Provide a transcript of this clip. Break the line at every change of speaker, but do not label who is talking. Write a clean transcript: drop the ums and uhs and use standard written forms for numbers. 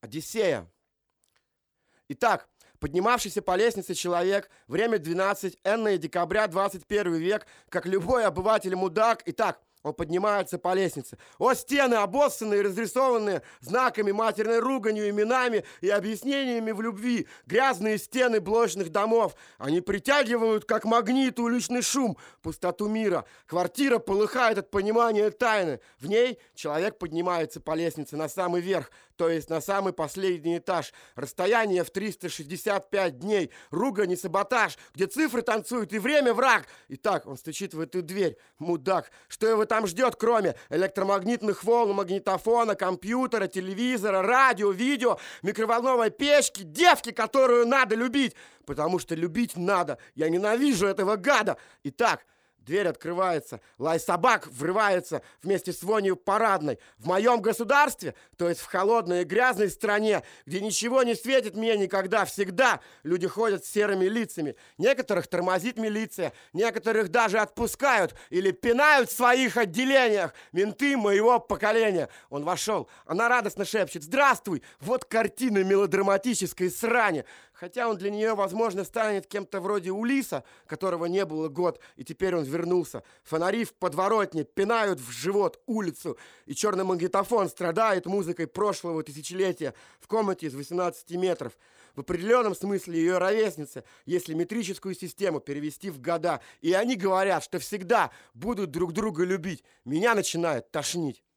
Одиссея. Итак, поднимавшийся по лестнице человек, время 12, энное декабря, 21 век, как любой обыватель-мудак. Итак, он поднимается по лестнице. О, стены, обоссанные, разрисованные знаками, матерной руганью, именами и объяснениями в любви. Грязные стены блочных домов. Они притягивают, как магнит, уличный шум, пустоту мира. Квартира полыхает от понимания тайны. В ней человек поднимается по лестнице на самый верх, то есть на самый последний этаж. Расстояние в 365 дней. Ругань и саботаж, где цифры танцуют и время враг. Итак, он стучит в эту дверь. Мудак, что его там ждет, кроме электромагнитных волн, магнитофона, компьютера, телевизора, радио, видео, микроволновой печки, девки, которую надо любить, потому что любить надо. Я ненавижу этого гада. Итак, дверь открывается, лай собак врывается вместе с вонью парадной. В моем государстве, то есть в холодной и грязной стране, где ничего не светит мне никогда, всегда люди ходят с серыми лицами. Некоторых тормозит милиция, некоторых даже отпускают или пинают в своих отделениях. Менты моего поколения. Он вошел, она радостно шепчет: «Здравствуй!» Вот картина мелодраматической срани. Хотя он для нее, возможно, станет кем-то вроде Улиса, которого не было год, и теперь он вернулся. Фонари в подворотне пинают в живот улицу, и черный магнитофон страдает музыкой прошлого тысячелетия в комнате из 18 метров. В определенном смысле ее ровесница, если метрическую систему перевести в года. И они говорят, что всегда будут друг друга любить. Меня начинает тошнить.